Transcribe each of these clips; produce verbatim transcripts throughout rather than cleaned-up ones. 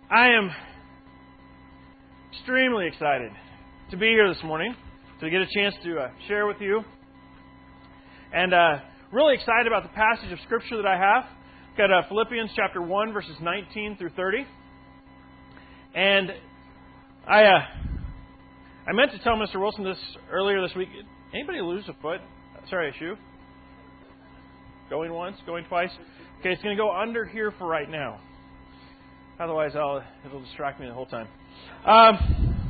I am extremely excited to be here this morning, to get a chance to uh, share with you. And uh, really excited about the passage of Scripture that I have. I've got uh, Philippians chapter one, verses nineteen through thirty. And I uh, I meant to tell Mister Wilson this earlier this week. Anybody lose a foot? Sorry, a shoe? Going once, going twice? Okay, it's going to go under here for right now. Otherwise, I'll, it'll distract me the whole time. Um,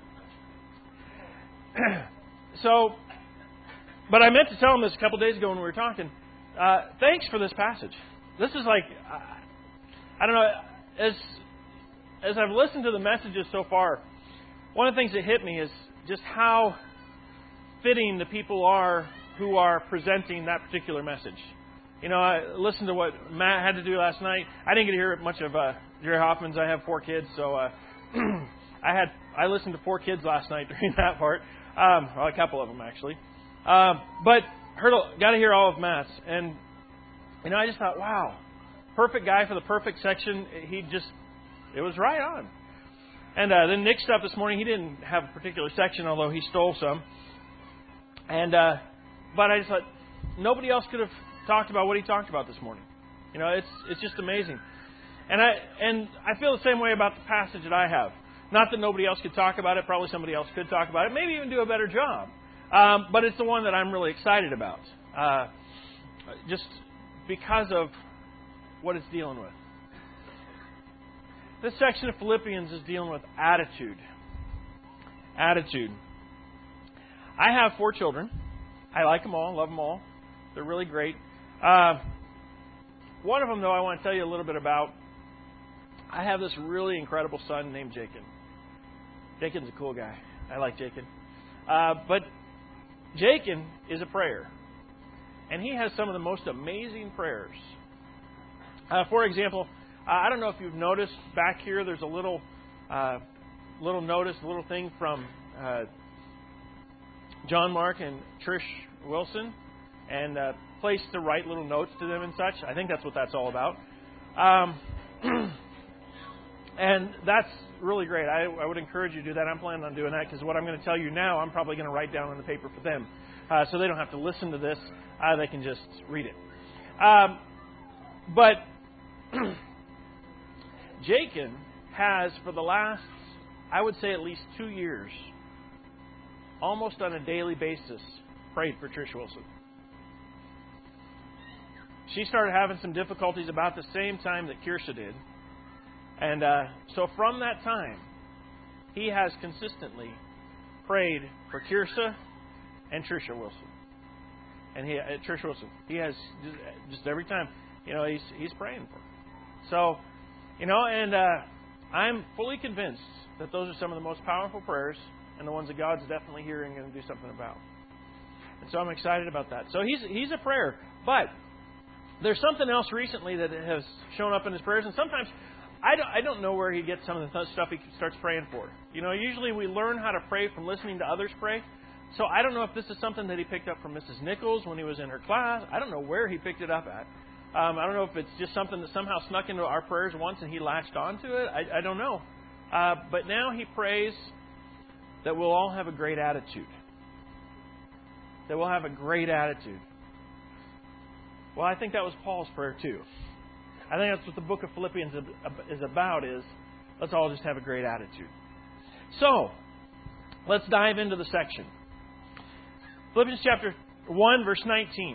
so, but I meant to tell him this a couple days ago when we were talking. Uh, thanks for this passage. This is like, uh, I don't know, as as I've listened to the messages so far, one of the things that hit me is just how fitting the people are who are presenting that particular message. You know, I listened to what Matt had to do last night. I didn't get to hear much of uh, Jerry Hoffman's. I have four kids, so uh, I had I listened to four kids last night during that part. Um, well, a couple of them actually, um, but heard got to hear all of Matt's, and you know, I just thought, wow, perfect guy for the perfect section. He just it was right on. And uh, then Nick's stuff this morning, he didn't have a particular section, although he stole some. And uh, but I just thought nobody else could have talked about what he talked about this morning. You know, it's it's just amazing. And I and I feel the same way about the passage that I have. Not that nobody else could talk about it. Probably somebody else could talk about it. Maybe even do a better job. Um, but it's the one that I'm really excited about. Uh, just because of what it's dealing with. This section of Philippians is dealing with attitude. Attitude. I have four children. I like them all. Love them all. They're really great. Uh, one of them, though, I want to tell you a little bit about. I have this really incredible son named Jacob. Jacob's a cool guy. I like Jacob. Uh, but Jacob is a prayer. And he has some of the most amazing prayers. Uh, for example, uh, I don't know if you've noticed back here, there's a little uh, little notice, a little thing from uh, John Mark and Trish Wilson. And uh, place to write little notes to them and such. I think that's what that's all about. Um, and that's really great. I, I would encourage you to do that. I'm planning on doing that because what I'm going to tell you now, I'm probably going to write down on the paper for them. Uh, so they don't have to listen to this. Uh, they can just read it. Um, but Jacob has, for the last, I would say at least two years, almost on a daily basis, prayed for Trish Wilson. She started having some difficulties about the same time that Kiersa did. And uh, so from that time, he has consistently prayed for Kiersa and Tricia Wilson. And he, uh, Trish Wilson, he has just, just every time, you know, he's he's praying for her. So, you know, and uh, I'm fully convinced that those are some of the most powerful prayers and the ones that God's definitely hearing and going to do something about. And so I'm excited about that. So he's he's a prayer, but there's something else recently that has shown up in his prayers, and sometimes I don't, I don't know where he gets some of the stuff he starts praying for. You know, usually we learn how to pray from listening to others pray. So I don't know if this is something that he picked up from Missus Nichols when he was in her class. I don't know where he picked it up at. Um, I don't know if it's just something that somehow snuck into our prayers once and he latched onto it. I, I don't know. Uh, but now he prays that we'll all have a great attitude. That we'll have a great attitude. Well, I think that was Paul's prayer too. I think that's what the book of Philippians is about, is let's all just have a great attitude. So, let's dive into the section. Philippians chapter one, verse nineteen.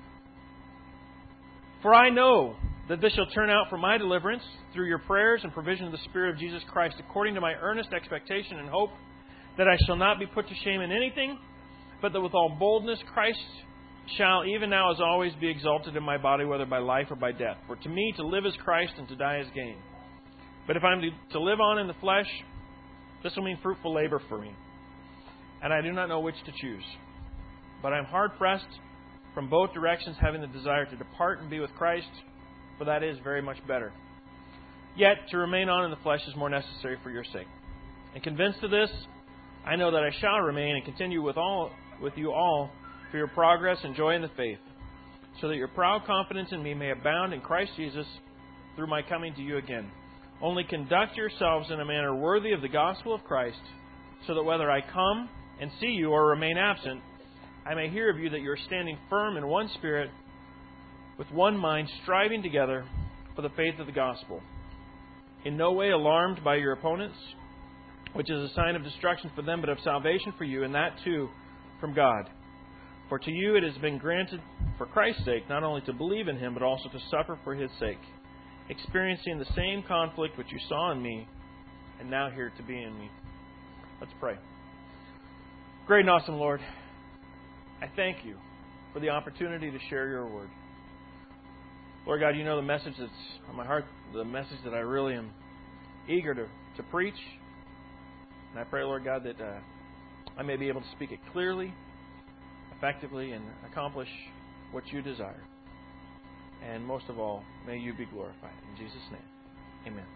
For I know that this shall turn out for my deliverance through your prayers and provision of the Spirit of Jesus Christ, according to my earnest expectation and hope that I shall not be put to shame in anything, but that with all boldness Christ shall even now as always be exalted in my body, whether by life or by death. For to me to live is Christ, and to die is gain. But if I am to, to live on in the flesh, this will mean fruitful labor for me. And I do not know which to choose. But I am hard pressed from both directions, having the desire to depart and be with Christ, for that is very much better. Yet to remain on in the flesh is more necessary for your sake. And convinced of this, I know that I shall remain and continue with all with you all for your progress and joy in the faith, so that your proud confidence in me may abound in Christ Jesus through my coming to you again. Only conduct yourselves in a manner worthy of the gospel of Christ, so that whether I come and see you or remain absent, I may hear of you that you are standing firm in one spirit, with one mind, striving together for the faith of the gospel. In no way alarmed by your opponents, which is a sign of destruction for them, but of salvation for you, and that too from God. For to you it has been granted for Christ's sake not only to believe in Him, but also to suffer for His sake, experiencing the same conflict which you saw in me, and now hear to be in me. Let's pray. Great and awesome Lord, I thank you for the opportunity to share your word. Lord God, you know the message that's on my heart, the message that I really am eager to, to preach. And I pray, Lord God, that uh, I may be able to speak it clearly, effectively, and accomplish what you desire. And most of all, may you be glorified. In Jesus' name, amen.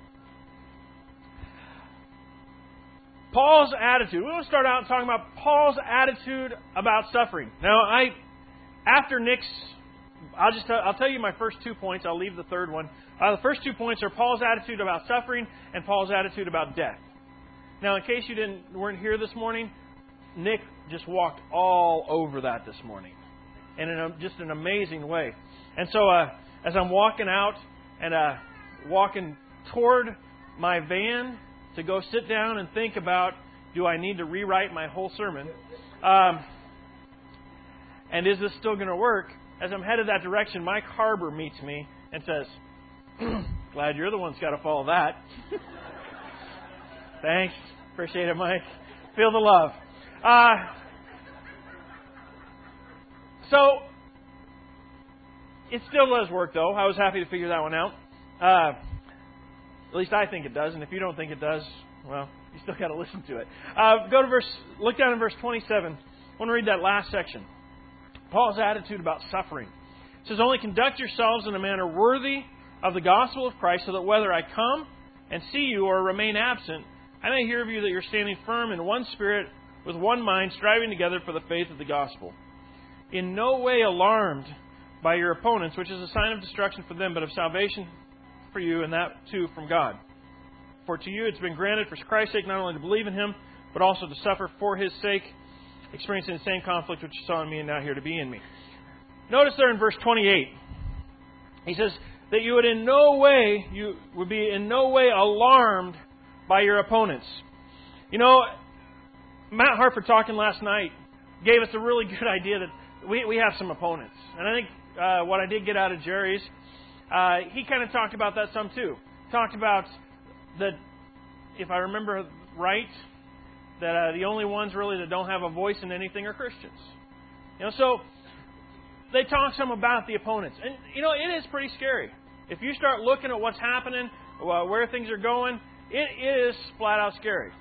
Paul's attitude. We want to start out talking about Paul's attitude about suffering. Now, I, after Nick's, I'll just tell, I'll tell you my first two points. I'll leave the third one. Uh, the first two points are Paul's attitude about suffering and Paul's attitude about death. Now, in case you didn't weren't here this morning, Nick just walked all over that this morning, and in a, just an amazing way. And so, uh, as I'm walking out and uh, walking toward my van to go sit down and think about, do I need to rewrite my whole sermon? Um, and is this still going to work? As I'm headed that direction, Mike Harbor meets me and says, glad you're the one who's got to follow that. Thanks. Appreciate it, Mike. Feel the love. Uh, so, it still does work, though. I was happy to figure that one out. Uh, At least I think it does, and if you don't think it does, well, you still got to listen to it. Uh, go to verse, look down in verse twenty-seven. I want to read that last section. Paul's attitude about suffering. It says, only conduct yourselves in a manner worthy of the gospel of Christ, so that whether I come and see you or remain absent, I may hear of you that you're standing firm in one spirit, with one mind, striving together for the faith of the gospel. In no way alarmed by your opponents, which is a sign of destruction for them, but of salvation for you, and that too from God. For to you it's been granted for Christ's sake not only to believe in Him, but also to suffer for His sake, experiencing the same conflict which you saw in me and now here to be in me. Notice there in verse twenty-eight, he says that you would in no way, you would be in no way alarmed by your opponents. You know, Matt Hartford talking last night gave us a really good idea that we, we have some opponents. And I think uh, what I did get out of Jerry's, Uh, he kind of talked about that some too. Talked about that, if I remember right, that uh, the only ones really that don't have a voice in anything are Christians. You know, so they talk some about the opponents, and you know it is pretty scary. If you start looking at what's happening, uh, where things are going, it is flat out scary.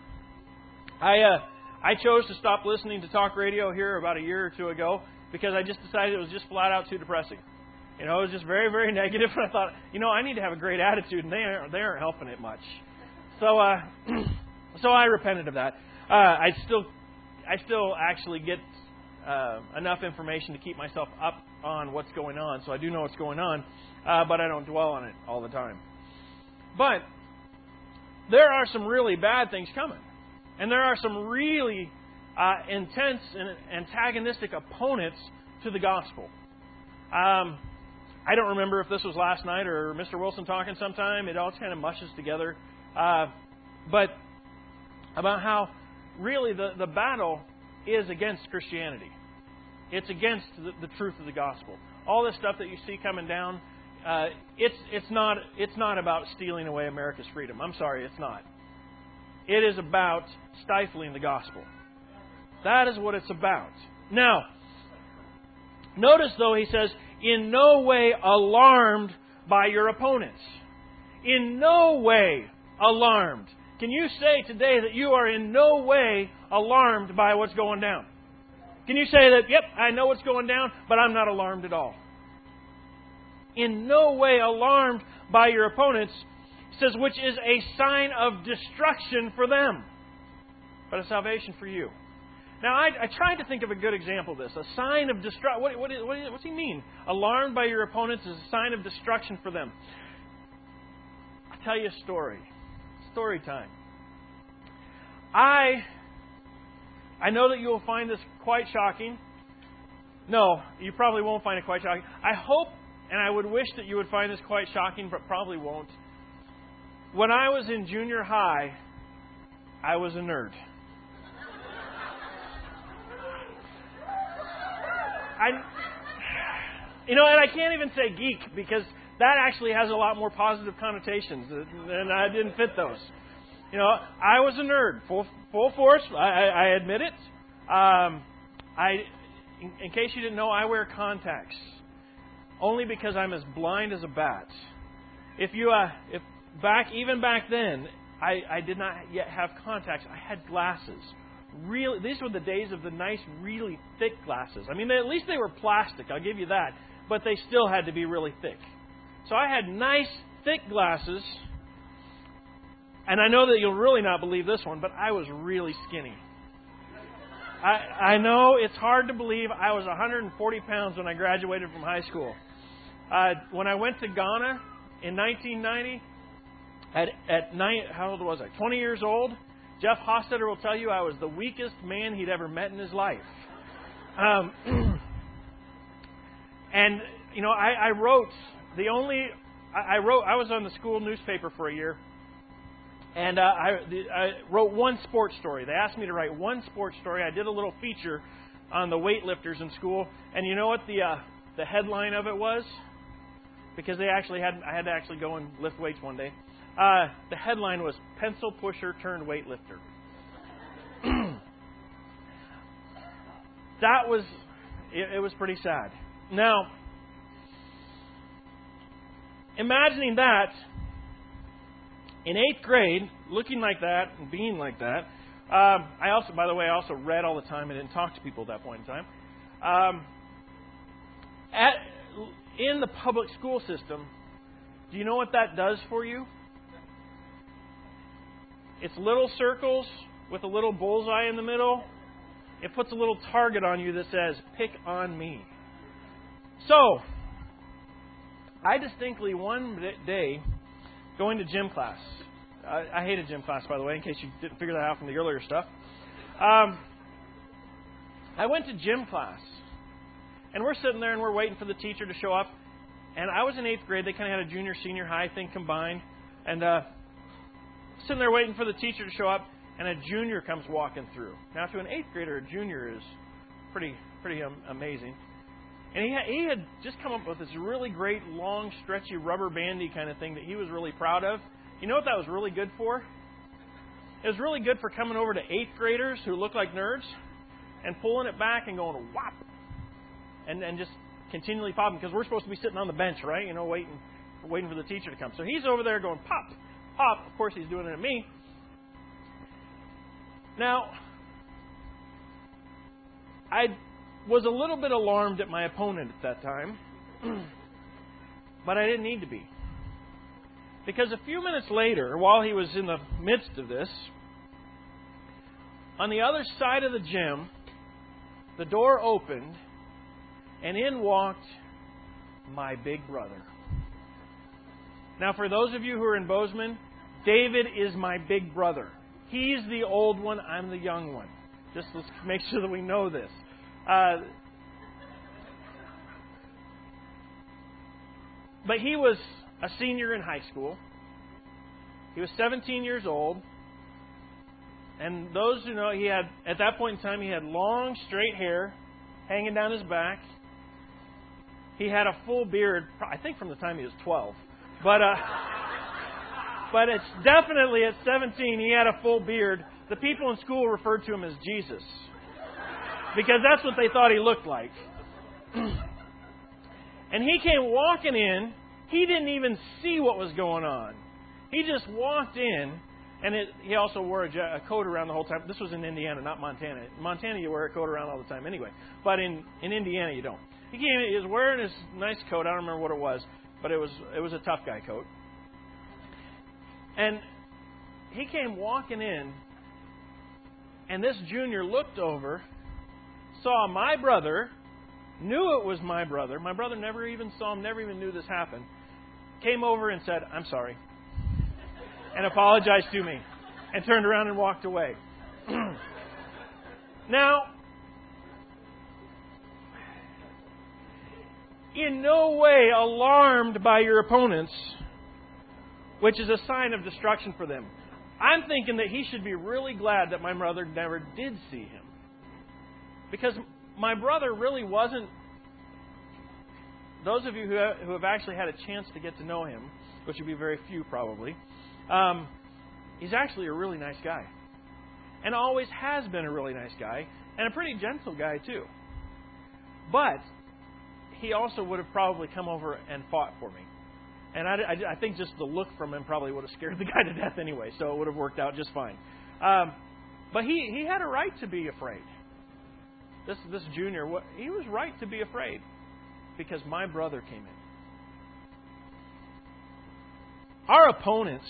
I uh, I chose to stop listening to talk radio here about a year or two ago because I just decided it was just flat out too depressing. You know, it was just very, very negative, and I thought, you know, I need to have a great attitude, and they aren't, they aren't helping it much. So, uh, so I repented of that. Uh, I still, I still actually get uh, enough information to keep myself up on what's going on, so I do know what's going on, uh, but I don't dwell on it all the time. But there are some really bad things coming, and there are some really uh, intense and antagonistic opponents to the gospel. Um, I don't remember if this was last night or Mister Wilson talking sometime. It all kind of mushes together. Uh, but about how really the, the battle is against Christianity. It's against the, the truth of the gospel. All this stuff that you see coming down, uh, it's it's not it's not about stealing away America's freedom. I'm sorry, it's not. It is about stifling the gospel. That is what it's about. Now, notice though, he says, in no way alarmed by your opponents. In no way alarmed. Can you say today that you are in no way alarmed by what's going down? Can you say that, yep, I know what's going down, but I'm not alarmed at all? In no way alarmed by your opponents, it says, which is a sign of destruction for them, but a salvation for you. Now, I, I tried to think of a good example of this. A sign of destruction. What, what, what, what's he mean? Alarmed by your opponents is a sign of destruction for them. I'll tell you a story. story time. I I know that you will find this quite shocking. No, you probably won't find it quite shocking. I hope and I would wish that you would find this quite shocking, but probably won't. When I was in junior high, I was a nerd. I, you know, and I can't even say geek because that actually has a lot more positive connotations, and I didn't fit those. You know, I was a nerd, full full force. I, I admit it. Um, I, in, in case you didn't know, I wear contacts only because I'm as blind as a bat. If you, uh, if back even back then, I, I did not yet have contacts. I had glasses. Really, these were the days of the nice, really thick glasses. I mean, they, at least they were plastic. I'll give you that, but they still had to be really thick. So I had nice, thick glasses. And I know that you'll really not believe this one, but I was really skinny. I, I know it's hard to believe I was one hundred forty pounds when I graduated from high school. Uh, when I went to Ghana in nineteen ninety, at, at nine, how old was I? twenty years old, Jeff Hostetter will tell you I was the weakest man he'd ever met in his life. Um, and, you know, I, I wrote the only, I, I wrote, I was on the school newspaper for a year. And uh, I, the, I wrote one sports story. They asked me to write one sports story. I did a little feature on the weightlifters in school. And you know what the uh, the headline of it was? Because they actually had I had to actually go and lift weights one day. Uh, the headline was "Pencil Pusher Turned Weightlifter." That was it, it was pretty sad. Now, imagining that. In eighth grade, looking like that and being like that, um, I also, by the way, I also read all the time and didn't talk to people at that point in time. Um, at, in the public school system, do you know what that does for you? It's little circles with a little bullseye in the middle. It puts a little target on you that says, "Pick on me." So, I distinctly one day, going to gym class. I, I hated gym class, by the way, in case you didn't figure that out from the earlier stuff. Um, I went to gym class, and we're sitting there and we're waiting for the teacher to show up. And I was in eighth grade. They kind of had a junior, senior high thing combined. And uh, sitting there waiting for the teacher to show up, and a junior comes walking through. Now, to an eighth grader, a junior is pretty pretty um, amazing. And he had, he had just come up with this really great, long, stretchy, rubber bandy kind of thing that he was really proud of. You know what that was really good for? It was really good for coming over to eighth graders who look like nerds and pulling it back and going whop, and and just continually popping, because we're supposed to be sitting on the bench, right? You know, waiting waiting for the teacher to come. So he's over there going pop, pop. Of course, he's doing it at me. Now, I was a little bit alarmed at my opponent at that time, but I didn't need to be. Because a few minutes later, while he was in the midst of this, on the other side of the gym, the door opened, and in walked my big brother. Now, for those of you who are in Bozeman, David is my big brother. He's the old one, I'm the young one. Just let's make sure that we know this. Uh, but he was a senior in high school. He was seventeen years old. And those who know, he had, at that point in time, he had long, straight hair hanging down his back. He had a full beard, I think from the time he was twelve. But, uh, but it's definitely at seventeen, he had a full beard. The people in school referred to him as Jesus, because that's what they thought he looked like. And he came walking in. He didn't even see what was going on. He just walked in, and it, he also wore a, a coat around the whole time. This was in Indiana, not Montana. In Montana, you wear a coat around all the time anyway. But in, in Indiana, you don't. He came. He was wearing his nice coat. I don't remember what it was, but it was it was a tough guy coat. And he came walking in, and this junior looked over, saw my brother, knew it was my brother. My brother never even saw him, never even knew this happened. Came over and said, "I'm sorry." and apologized to me and turned around and walked away. Now, in no way alarmed by your opponents, which is a sign of destruction for them. I'm thinking that he should be really glad that my brother never did see him. Because my brother really wasn't... Those of you who have, who have actually had a chance to get to know him, which would be very few probably, um, he's actually a really nice guy. And always has been a really nice guy, and a pretty gentle guy too. But he also would have probably come over and fought for me. And I, I, I think just the look from him probably would have scared the guy to death anyway, so it would have worked out just fine. Um, but he, he had a right to be afraid. This this junior, he was right to be afraid because my brother came in. Our opponents,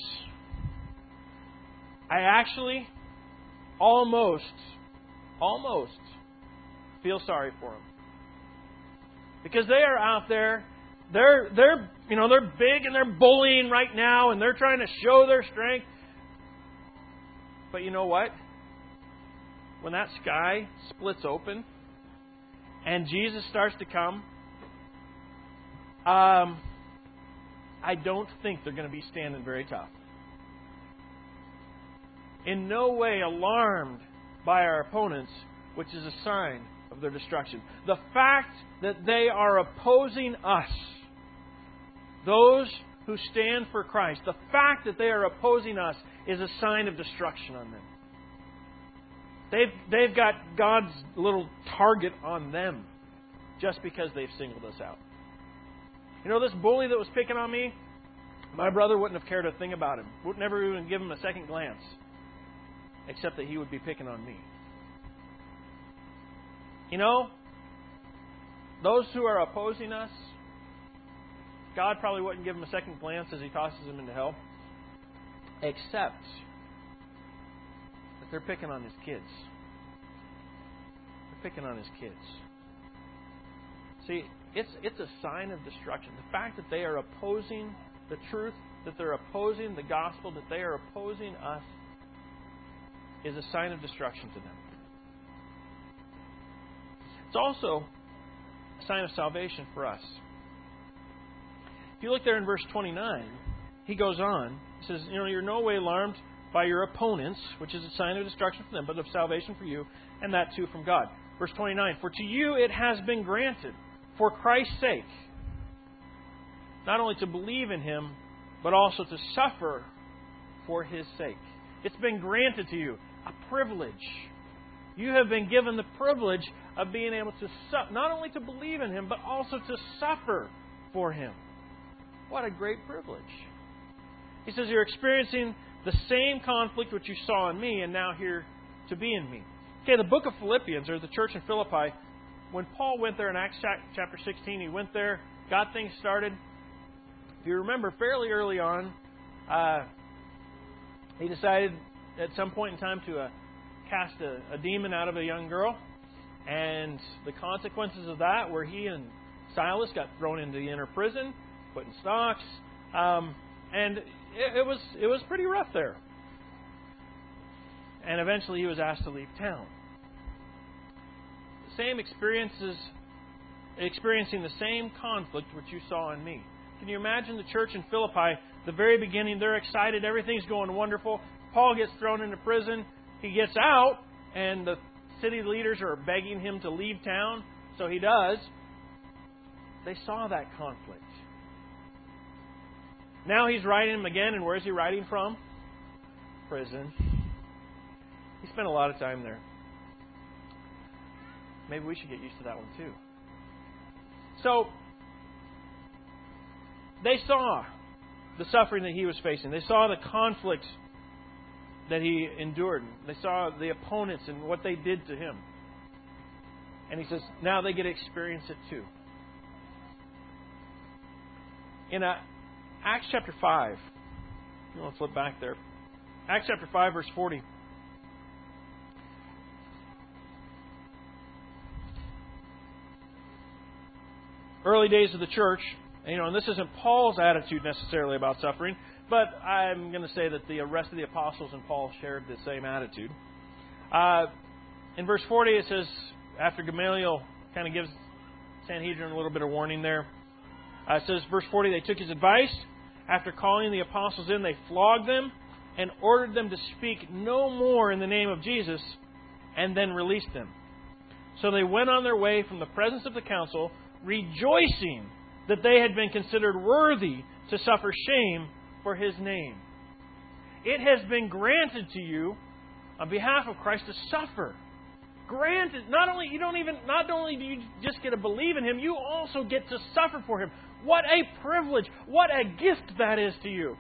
I actually almost, almost feel sorry for them. Because they are out there, they're they're you know they're big and they're bullying right now and they're trying to show their strength. But you know what? When that sky splits open and Jesus starts to come, um, I don't think they're going to be standing very tough. In no way alarmed by our opponents, which is a sign of their destruction. The fact that they are opposing us, those who stand for Christ, the fact that they are opposing us is a sign of destruction on them. They've, they've got God's little target on them just because they've singled us out. You know, this bully that was picking on me, my brother wouldn't have cared a thing about him. Would never even give him a second glance, except that he would be picking on me. You know, those who are opposing us, God probably wouldn't give them a second glance as He tosses them into hell, except that they're picking on His kids. They're picking on His kids. See, it's it's a sign of destruction. The fact that they are opposing the truth, that they're opposing the gospel, that they are opposing us, is a sign of destruction to them. It's also a sign of salvation for us. If you look there in verse twenty-nine, he goes on. He says, you know, you're no way alarmed by your opponents, which is a sign of destruction for them, but of salvation for you, and that too from God. Verse twenty-nine, for to you it has been granted, for Christ's sake, not only to believe in Him, but also to suffer for His sake. It's been granted to you, a privilege. You have been given the privilege of being able to su- not only to believe in Him, but also to suffer for Him. What a great privilege. He says you're experiencing the same conflict which you saw in me and now here to be in me. Okay, the book of Philippians, or the church in Philippi, when Paul went there in Acts chapter sixteen, he went there, got things started. If you remember, fairly early on, uh, he decided at some point in time to uh, cast a, a demon out of a young girl. And the consequences of that were he and Silas got thrown into the inner prison, put in stocks, um, and it, it was it was pretty rough there. And eventually he was asked to leave town. The same experiences, experiencing the same conflict which you saw in me. Can you imagine the church in Philippi, the very beginning, they're excited, everything's going wonderful. Paul gets thrown into prison, he gets out, and the city leaders are begging him to leave town, so he does. They saw that conflict. Now he's writing them again, and where is he writing from? Prison. He spent a lot of time there. Maybe we should get used to that one too. So, they saw the suffering that he was facing. They saw the conflict that he endured. They saw the opponents and what they did to him. And he says, now they get to experience it too. In uh, Acts chapter five, if you want to flip back there. Acts chapter five, verse forty. Early days of the church, You know, and this isn't Paul's attitude necessarily about suffering, but I'm going to say that the rest of the apostles and Paul shared the same attitude. Uh, in verse forty, it says, after Gamaliel kind of gives Sanhedrin a little bit of warning there, uh, it says, verse forty, they took his advice. After calling the apostles in, they flogged them and ordered them to speak no more in the name of Jesus, and then released them. So they went on their way from the presence of the council, rejoicing that they had been considered worthy to suffer shame for His name. It has been granted to you on behalf of Christ to suffer. Granted, not only you don't even not only do you just get to believe in Him, you also get to suffer for Him. What a privilege! What a gift that is to you.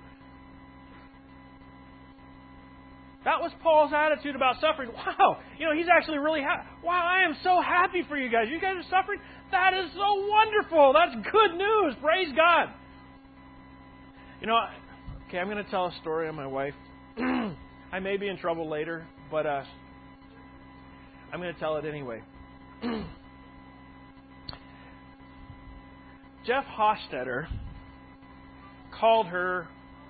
That was Paul's attitude about suffering. Wow, you know, he's actually really happy. Wow, I am so happy for you guys. You guys are suffering? That is so wonderful. That's good news. Praise God. You know, okay, I'm going to tell a story on my wife. I may be in trouble later, but uh, I'm going to tell it anyway. Jeff Hostetter called her.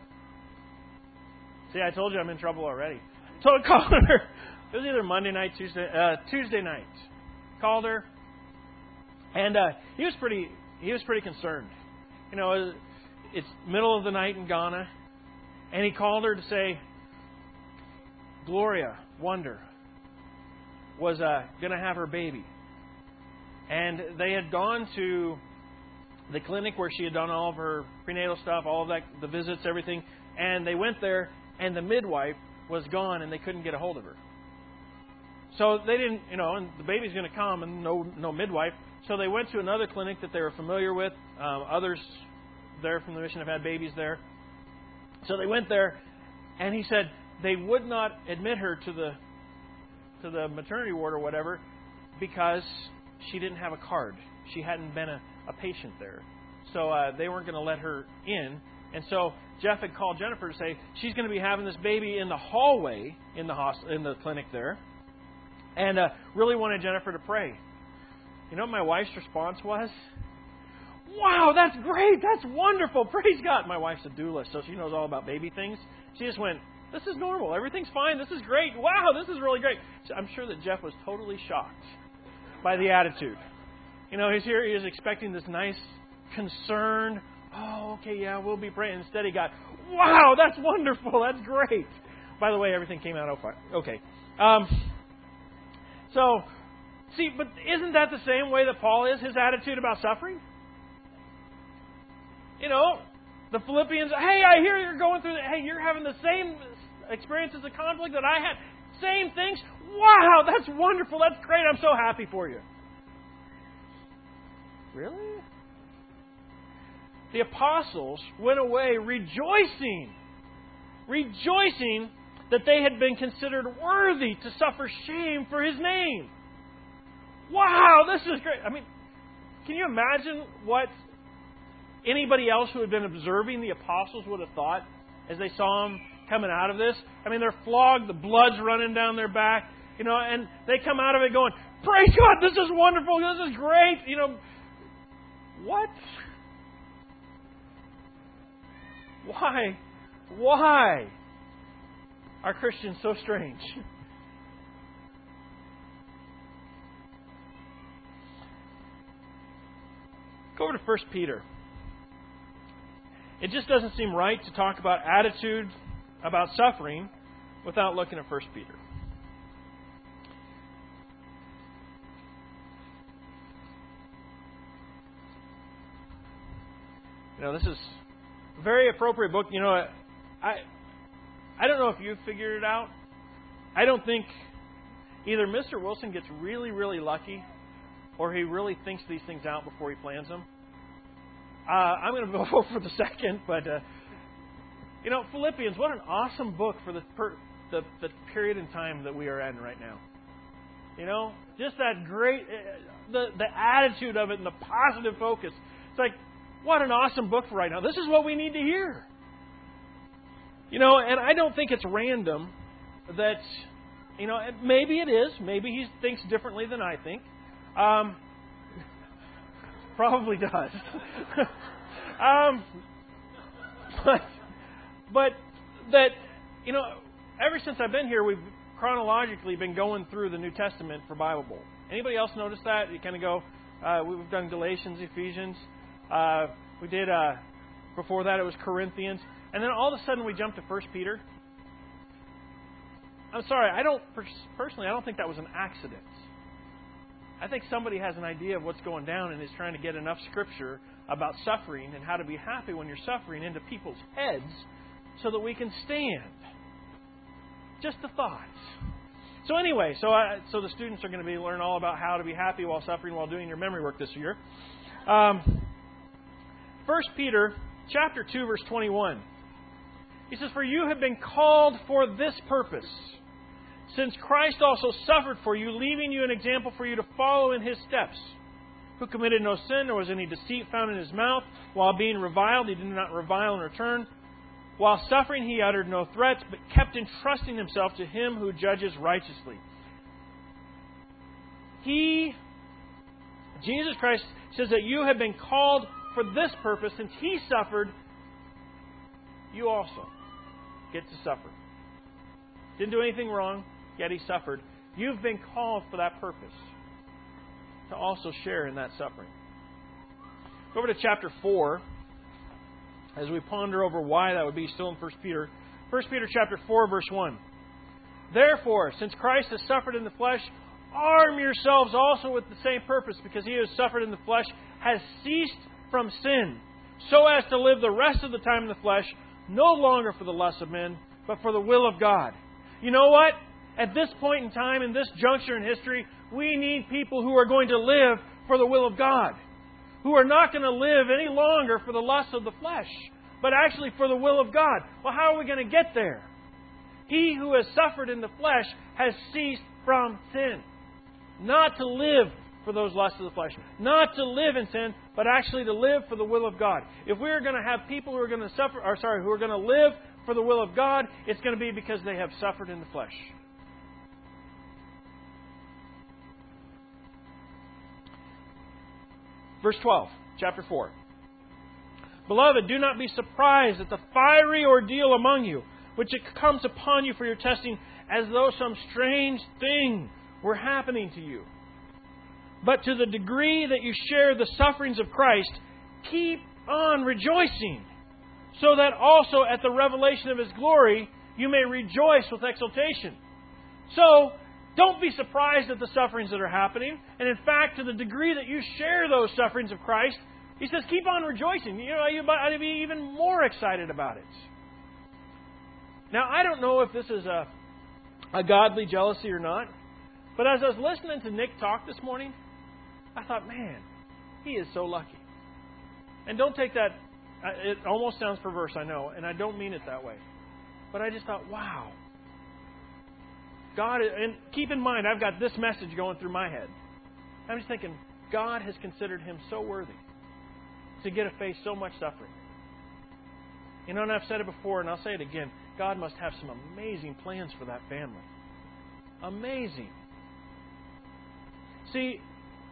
See, I told you I'm in trouble already. So I called her. It was either Monday night, Tuesday, uh, Tuesday night. Called her, and uh, he was pretty. He was pretty concerned. You know, it's middle of the night in Ghana, and he called her to say, Gloria Wonder was uh, going to have her baby, and they had gone to the clinic where she had done all of her prenatal stuff, all of that, the visits, everything, and they went there. And the midwife was gone, and they couldn't get a hold of her. So they didn't, you know, and the baby's going to come, and no, no midwife. So they went to another clinic that they were familiar with. Um, others there from the mission have had babies there. So they went there, and he said they would not admit her to the to the maternity ward or whatever because she didn't have a card. She hadn't been a, a patient there, so uh, they weren't going to let her in. And so Jeff had called Jennifer to say she's going to be having this baby in the hallway in the hospital, in the clinic there, and uh, really wanted Jennifer to pray. You know what my wife's response was? Wow, that's great. That's wonderful. Praise God. My wife's a doula, so she knows all about baby things. She just went, this is normal. Everything's fine. This is great. Wow, this is really great. So I'm sure that Jeff was totally shocked by the attitude. You know, he's here. He was expecting this nice, concerned, oh, okay, yeah, we'll be praying. Instead, he got, wow, that's wonderful. That's great. By the way, everything came out okay. Um, so, see, but isn't that the same way that Paul is, his attitude about suffering? You know, the Philippians, hey, I hear you're going through, the, hey, you're having the same experiences of conflict that I had. Same things. Wow, that's wonderful. That's great. I'm so happy for you. Really? The apostles went away rejoicing, rejoicing that they had been considered worthy to suffer shame for His name. Wow, this is great. I mean, can you imagine what anybody else who had been observing the apostles would have thought as they saw them coming out of this? I mean, they're flogged, the blood's running down their back, you know, and they come out of it going, praise God, this is wonderful, this is great, you know. What? Why? Why are Christians so strange? Go over to First Peter. It just doesn't seem right to talk about attitude about suffering without looking at First Peter. You know, this is a very appropriate book. You know, I I don't know if you've figured it out. I don't think either Mister Wilson gets really, really lucky or he really thinks these things out before he plans them. Uh, I'm going to vote for the second, but, uh, you know, Philippians, what an awesome book for the, per, the the period in time that we are in right now. You know, just that great, uh, the, the attitude of it and the positive focus. It's like, what an awesome book for right now. This is what we need to hear. You know, and I don't think it's random that, you know, maybe it is. Maybe he thinks differently than I think. Um, probably does. Um, but, but that, you know, ever since I've been here, we've chronologically been going through the New Testament for Bible Bowl. Anybody else notice that? You kind of go, uh, we've done Galatians, Ephesians. Uh, we did, uh, before that it was Corinthians. And then all of a sudden we jumped to First Peter. I'm sorry, I don't, personally, I don't think that was an accident. I think somebody has an idea of what's going down and is trying to get enough Scripture about suffering and how to be happy when you're suffering into people's heads so that we can stand. Just the thoughts. So anyway, so I, so the students are going to be learn all about how to be happy while suffering while doing your memory work this year. Um, First Peter chapter two, verse twenty-one. He says, "For you have been called for this purpose, since Christ also suffered for you, leaving you an example for you to follow in His steps, who committed no sin, nor was any deceit found in His mouth. While being reviled, He did not revile in return. While suffering, He uttered no threats, but kept entrusting Himself to Him who judges righteously." He, Jesus Christ, says that you have been called for this purpose. Since He suffered, you also get to suffer. Didn't do anything wrong, yet He suffered. You've been called for that purpose, to also share in that suffering. Go over to chapter four, as we ponder over why that would be still in First Peter. First Peter chapter four, verse one. "Therefore, since Christ has suffered in the flesh, arm yourselves also with the same purpose, because He who has suffered in the flesh has ceased from sin, so as to live the rest of the time in the flesh, no longer for the lusts of men, but for the will of God." You know what? At this point in time, in this juncture in history, we need people who are going to live for the will of God, who are not going to live any longer for the lusts of the flesh, but actually for the will of God. Well, how are we going to get there? He who has suffered in the flesh has ceased from sin. Not to live for those lusts of the flesh. Not to live in sin, but actually to live for the will of God. If we're going to have people who are going to suffer, or sorry, who are going to live for the will of God, it's going to be because they have suffered in the flesh. Verse twelve, chapter four. "Beloved, do not be surprised at the fiery ordeal among you, which it comes upon you for your testing, as though some strange thing were happening to you. But to the degree that you share the sufferings of Christ, keep on rejoicing, so that also at the revelation of His glory you may rejoice with exultation." So, don't be surprised at the sufferings that are happening. And in fact, to the degree that you share those sufferings of Christ, He says, keep on rejoicing. You know, you ought to be even more excited about it. Now, I don't know if this is a, a godly jealousy or not, but as I was listening to Nick talk this morning, I thought, man, he is so lucky. And don't take that, it almost sounds perverse, I know, and I don't mean it that way. But I just thought, wow. God, and keep in mind, I've got this message going through my head. I'm just thinking, God has considered him so worthy to get to face so much suffering. You know, and I've said it before, and I'll say it again, God must have some amazing plans for that family. Amazing. See,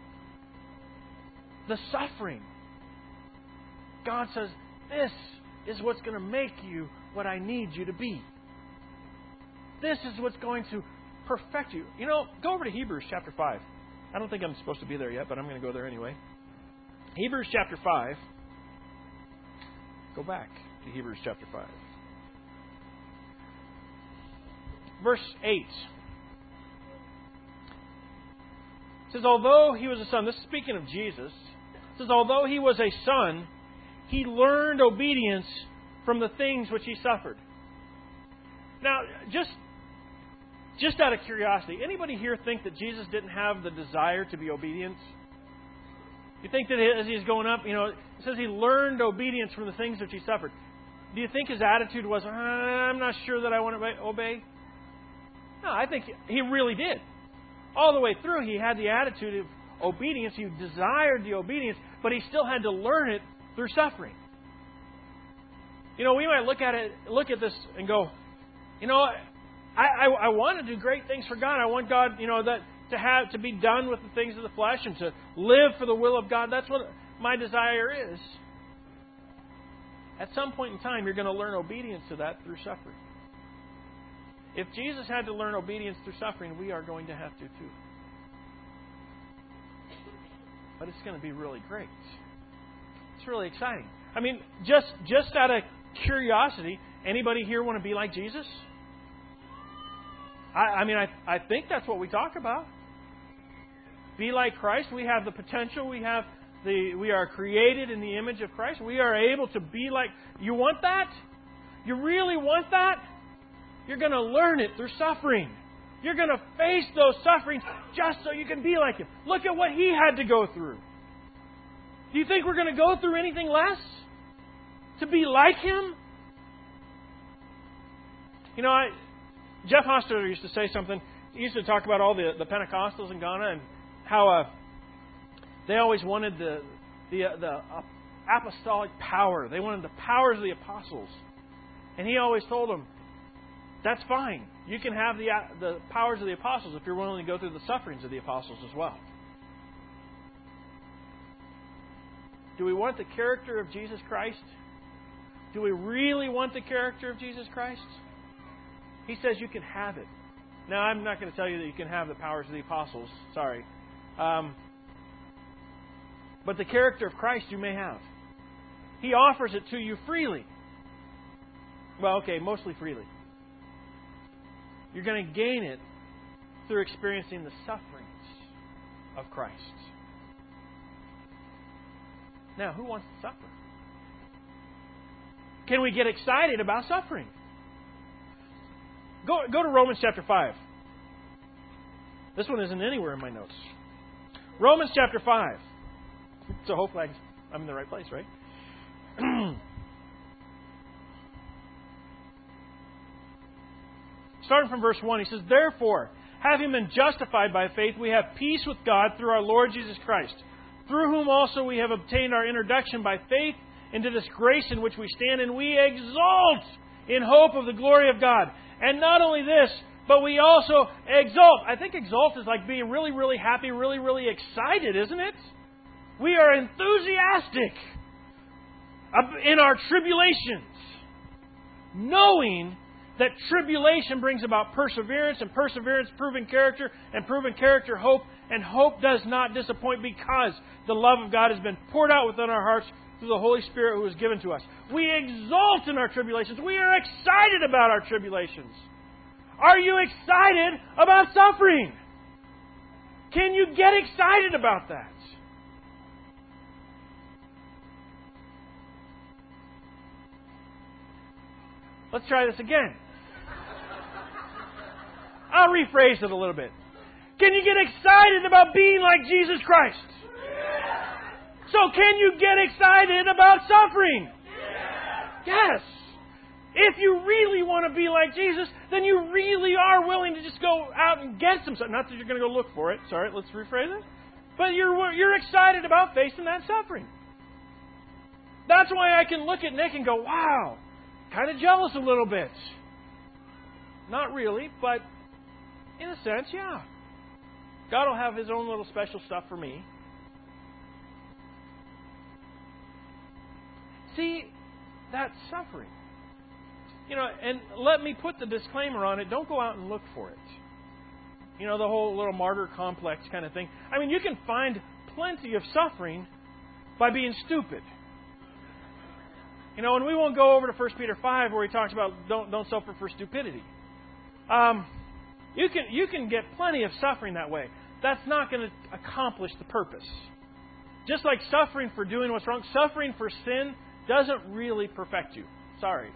the suffering, God says, this is what's going to make you what I need you to be. This is what's going to perfect you. You know, go over to Hebrews chapter five. I don't think I'm supposed to be there yet, but I'm going to go there anyway. Hebrews chapter five. Go back to Hebrews chapter five. Verse eight. It says, although he was a son, this is speaking of Jesus. It says, although he was a son, he learned obedience from the things which he suffered. Now, just just out of curiosity, anybody here think that Jesus didn't have the desire to be obedient? You think that as he's going up, you know, it says he learned obedience from the things which he suffered. Do you think his attitude was, I'm not sure that I want to obey? No, I think he really did. All the way through, he had the attitude of obedience. He desired the obedience, but he still had to learn it through suffering. You know, we might look at it, look at this and go, you know, I, I, I want to do great things for God. I want God, you know, that to have to be done with the things of the flesh and to live for the will of God. That's what my desire is. At some point in time, you're going to learn obedience to that through suffering. If Jesus had to learn obedience through suffering, we are going to have to too. But it's going to be really great. It's really exciting. I mean, just just out of curiosity, anybody here want to be like Jesus? I, I mean, I, I think that's what we talk about. Be like Christ. We have the potential. We have the. We are created in the image of Christ. We are able to be like. You want that? You really want that? You're going to learn it through suffering. You're going to face those sufferings just so you can be like Him. Look at what He had to go through. Do you think we're going to go through anything less to be like Him? You know, I, Jeff Hostetter used to say something. He used to talk about all the, the Pentecostals in Ghana and how uh, they always wanted the the, uh, the apostolic power. They wanted the powers of the apostles. And he always told them, that's fine. You can have the the powers of the apostles if you're willing to go through the sufferings of the apostles as well. Do we want the character of Jesus Christ? Do we really want the character of Jesus Christ? He says you can have it. Now, I'm not going to tell you that you can have the powers of the apostles. Sorry. Um, but the character of Christ you may have. He offers it to you freely. Well, okay, mostly freely. You're going to gain it through experiencing the sufferings of Christ. Now, who wants to suffer? Can we get excited about suffering? Go, go to Romans chapter five. This one isn't anywhere in my notes. Romans chapter five. So hopefully I'm in the right place, right? Starting from verse one, he says, therefore, having been justified by faith, we have peace with God through our Lord Jesus Christ, through whom also we have obtained our introduction by faith into this grace in which we stand, and we exult in hope of the glory of God. And not only this, but we also exult. I think exult is like being really, really happy, really, really excited, isn't it? We are enthusiastic in our tribulations, knowing that tribulation brings about perseverance, and perseverance, proven character, and proven character, hope. And hope does not disappoint because the love of God has been poured out within our hearts through the Holy Spirit who was given to us. We exult in our tribulations. We are excited about our tribulations. Are you excited about suffering? Can you get excited about that? Let's try this again. I'll rephrase it a little bit. Can you get excited about being like Jesus Christ? Yeah. So can you get excited about suffering? Yeah. Yes. If you really want to be like Jesus, then you really are willing to just go out and get some stuff. Not that you're going to go look for it. Sorry, let's rephrase it. But you're you're excited about facing that suffering. That's why I can look at Nick and go, wow, kind of jealous a little bit. Not really, but in a sense, yeah. God will have His own little special stuff for me. See, that's suffering. You know, and let me put the disclaimer on it. Don't go out and look for it. You know, the whole little martyr complex kind of thing. I mean, you can find plenty of suffering by being stupid. You know, and we won't go over to First Peter five where he talks about don't don't suffer for stupidity. Um, you can you can get plenty of suffering that way. That's not going to accomplish the purpose. Just like suffering for doing what's wrong, suffering for sin doesn't really perfect you. Sorry.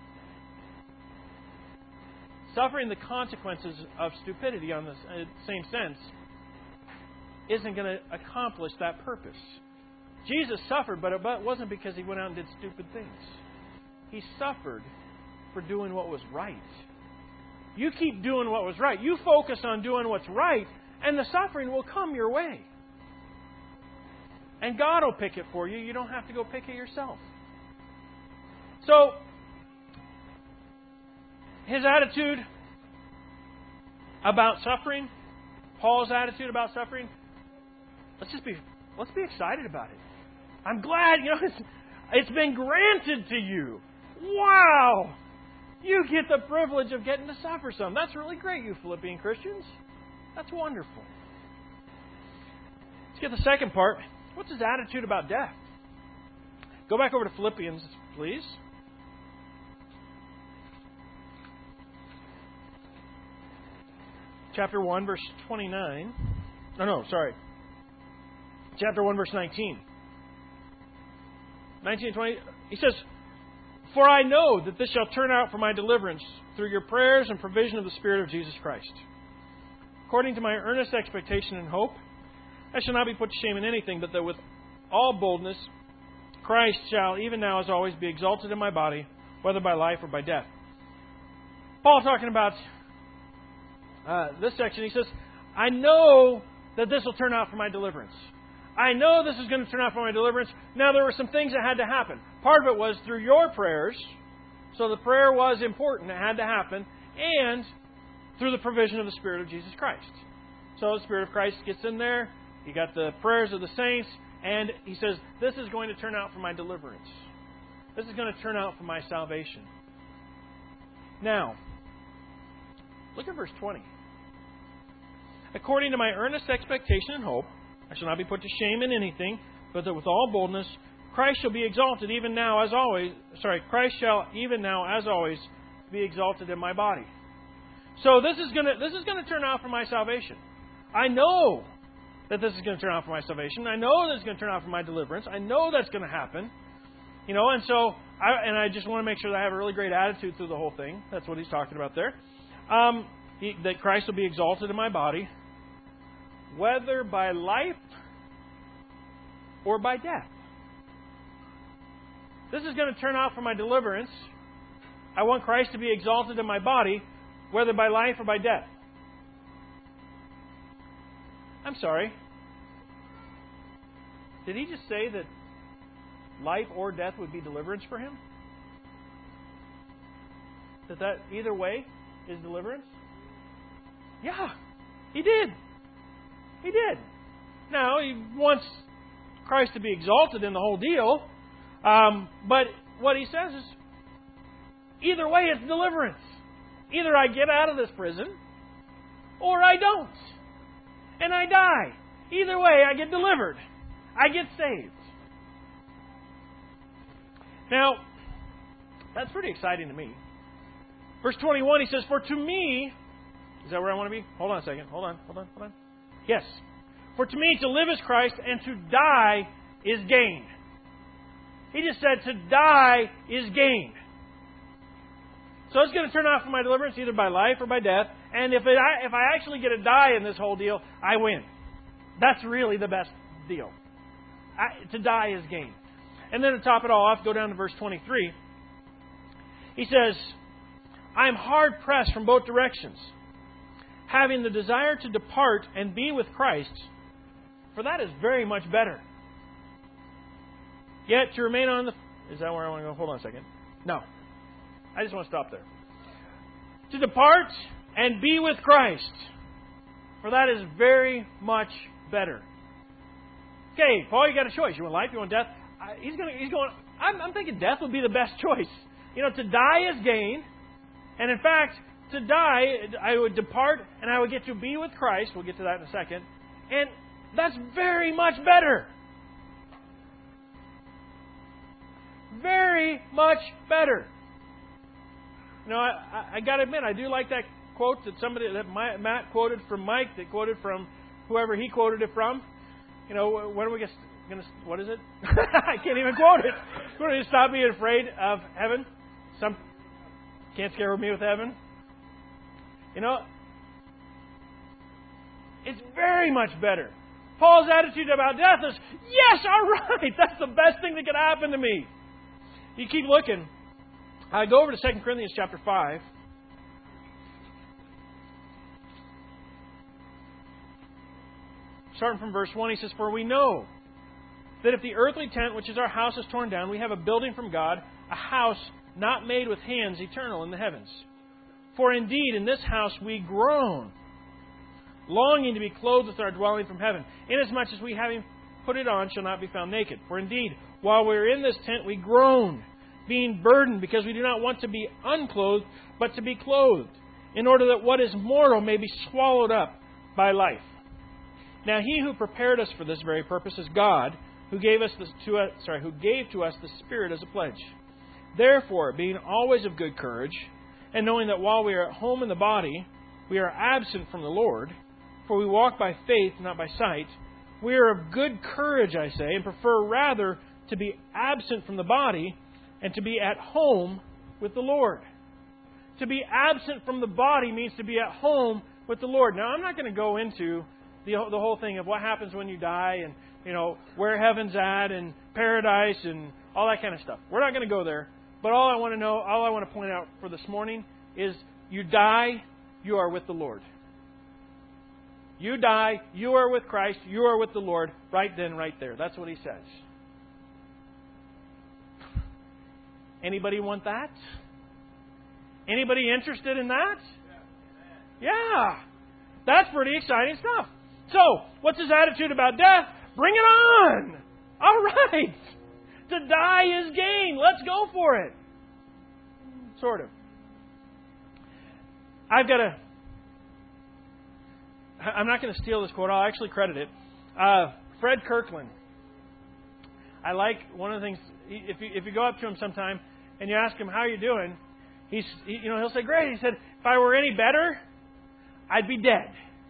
Suffering the consequences of stupidity on the same sense isn't going to accomplish that purpose. Jesus suffered, but it wasn't because He went out and did stupid things. He suffered for doing what was right. You keep doing what was right. You focus on doing what's right, and the suffering will come your way. And God will pick it for you. You don't have to go pick it yourself. So, his attitude about suffering, Paul's attitude about suffering, let's just be let's be excited about it. I'm glad, you know, It's been granted to you. Wow! You get the privilege of getting to suffer some. That's really great, you Philippian Christians. That's wonderful. Let's get the second part. What's his attitude about death? Go back over to Philippians, please. Chapter one, verse twenty-nine. No, no, sorry. Chapter one, verse nineteen. nineteen and twenty. He says, "For I know that this shall turn out for my deliverance through your prayers and provision of the Spirit of Jesus Christ. According to my earnest expectation and hope, I shall not be put to shame in anything, but that with all boldness Christ shall, even now as always, be exalted in my body, whether by life or by death." Paul talking about uh, this section, he says, I know that this will turn out for my deliverance. I know this is going to turn out for my deliverance. Now, there were some things that had to happen. Part of it was through your prayers. So the prayer was important. It had to happen. And through the provision of the Spirit of Jesus Christ. So the Spirit of Christ gets in there. You got the prayers of the saints. And he says, this is going to turn out for my deliverance. This is going to turn out for my salvation. Now, look at verse twenty. According to my earnest expectation and hope, I shall not be put to shame in anything, but that with all boldness Christ shall be exalted even now as always. Sorry, Christ shall even now as always be exalted in my body. So this is going to this is going to turn out for my salvation. I know that this is going to turn out for my salvation. I know that it's going to turn out for my deliverance. I know that's going to happen. You know, and so I and I just want to make sure that I have a really great attitude through the whole thing. That's what he's talking about there. Um, he, that Christ will be exalted in my body, whether by life or by death. This is going to turn out for my deliverance. I want Christ to be exalted in my body, whether by life or by death. I'm sorry. Did he just say that life or death would be deliverance for him? That that either way is deliverance? Yeah, he did. He did. Now, he wants Christ to be exalted in the whole deal. Um, but what he says is, either way, it's deliverance. Either I get out of this prison, or I don't. And I die. Either way, I get delivered. I get saved. Now, that's pretty exciting to me. Verse twenty-one, he says, "For to me," is that where I want to be? Hold on a second. Hold on, hold on, hold on. Yes. "For to me to live is Christ, and to die is gain." He just said to die is gain. So it's going to turn out for my deliverance either by life or by death. And if it, if I actually get to die in this whole deal, I win. That's really the best deal. I, to die is gain. And then to top it all off, go down to verse twenty-three. He says, "I am hard pressed from both directions, having the desire to depart and be with Christ, for that is very much better. Yet to remain on the..." Is that where I want to go? Hold on a second. No. I just want to stop there. "To depart and be with Christ, for that is very much better." Okay, Paul, you got a choice. You want life? You want death? I, he's going. He's going. I'm, I'm thinking death would be the best choice. You know, to die is gain, and in fact, to die, I would depart and I would get to be with Christ. We'll get to that in a second, and that's very much better. Very much better. You know, I, I, I got to admit, I do like that quote that somebody that my, Matt quoted from Mike, that quoted from whoever he quoted it from. You know, when are we going to? What is it? I can't even quote it. We're going to stop being afraid of heaven. Some can't scare me with heaven. You know, it's very much better. Paul's attitude about death is, yes, all right, that's the best thing that could happen to me. You keep looking. I go over to Second Corinthians chapter five. Starting from verse one, he says, "For we know that if the earthly tent, which is our house, is torn down, we have a building from God, a house not made with hands, eternal in the heavens. For indeed, in this house we groan, longing to be clothed with our dwelling from heaven, inasmuch as we having put it on shall not be found naked. For indeed, while we are in this tent, we groan, being burdened, because we do not want to be unclothed, but to be clothed, in order that what is mortal may be swallowed up by life. Now He who prepared us for this very purpose is God, who gave us the, to us, sorry, who gave to us the Spirit as a pledge. Therefore, being always of good courage, and knowing that while we are at home in the body, we are absent from the Lord, for we walk by faith, not by sight, we are of good courage, I say, and prefer rather to be absent from the body and to be at home with the Lord. To be absent from the body means to be at home with the Lord. Now, I'm not going to go into the the whole thing of what happens when you die and, you know, where heaven's at and paradise and all that kind of stuff. We're not going to go there. But all I want to know, all I want to point out for this morning is you die, you are with the Lord. You die, you are with Christ, you are with the Lord, right then, right there. That's what He says. Anybody want that? Anybody interested in that? Yeah. That's pretty exciting stuff. So, what's His attitude about death? Bring it on! All right! To die is gain. Let's go for it. Sort of. I've got a... I'm not going to steal this quote. I'll actually credit it. Uh, Fred Kirkland. I like one of the things... If you, if you go up to him sometime and you ask him, how are you doing? He's, he, you know, he'll say, great. He said, if I were any better, I'd be dead.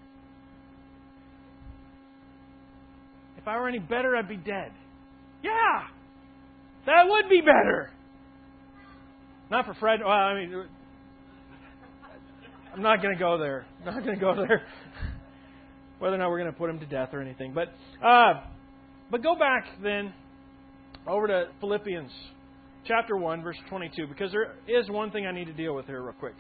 If I were any better, I'd be dead. Yeah! That would be better. Not for Fred. Well, I mean, I'm not going to go there. I'm not going to go there. Whether or not we're going to put him to death or anything. But, uh, but go back then over to Philippians chapter one, verse twenty-two, because there is one thing I need to deal with here real quick.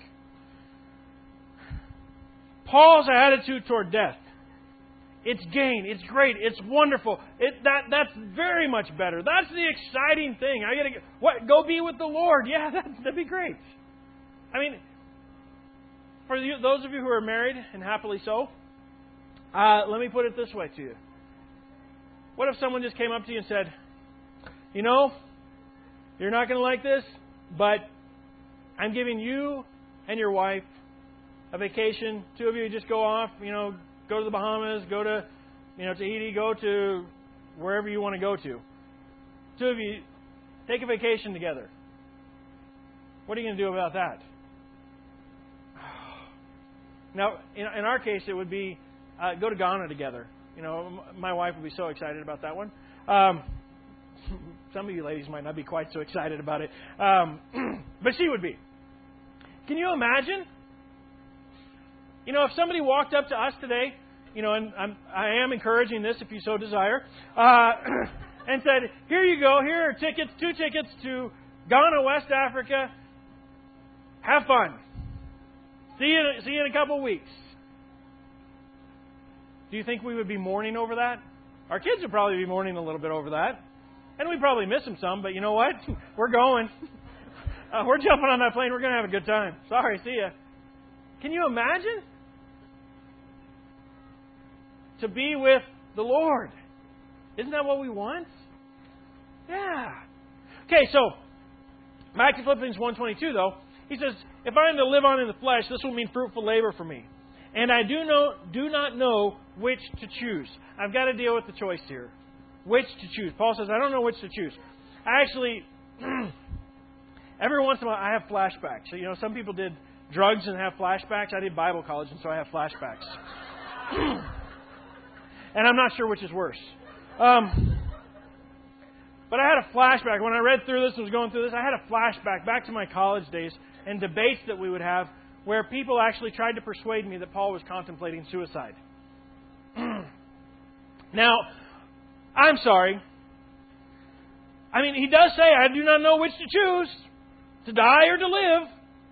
Paul's attitude toward death. It's gain. It's great. It's wonderful. It, that that's very much better. That's the exciting thing. I gotta what go be with the Lord. Yeah, that, that'd be great. I mean, for you, those of you who are married and happily so, uh, let me put it this way to you. What if someone just came up to you and said, "You know, you're not going to like this, but I'm giving you and your wife a vacation. Two of you just go off. You know." Go to the Bahamas, go to, you know, Tahiti, go to wherever you want to go to. Two of you, take a vacation together. What are you going to do about that? Now, in, in our case, it would be uh, go to Ghana together. You know, my wife would be so excited about that one. Um, some of you ladies might not be quite so excited about it, um, but she would be. Can you imagine? You know, if somebody walked up to us today, you know, and I'm, I am encouraging this if you so desire, uh, and said, here you go, here are tickets, two tickets to Ghana, West Africa. Have fun. See you, see you in a couple of weeks. Do you think we would be mourning over that? Our kids would probably be mourning a little bit over that. And we'd probably miss them some, but you know what? We're going. Uh, we're jumping on that plane. We're going to have a good time. Sorry, see ya. Can you imagine? To be with the Lord. Isn't that what we want? Yeah. Okay, so back to Philippians one twenty-two though. He says, if I am to live on in the flesh, this will mean fruitful labor for me. And I do know do not know which to choose. I've got to deal with the choice here. Which to choose. Paul says, I don't know which to choose. I actually every once in a while I have flashbacks. So you know, some people did drugs and have flashbacks. I did Bible college and so I have flashbacks. And I'm not sure which is worse. Um, but I had a flashback. When I read through this and was going through this, I had a flashback back to my college days and debates that we would have where people actually tried to persuade me that Paul was contemplating suicide. Now, I'm sorry. I mean, he does say, I do not know which to choose, to die or to live.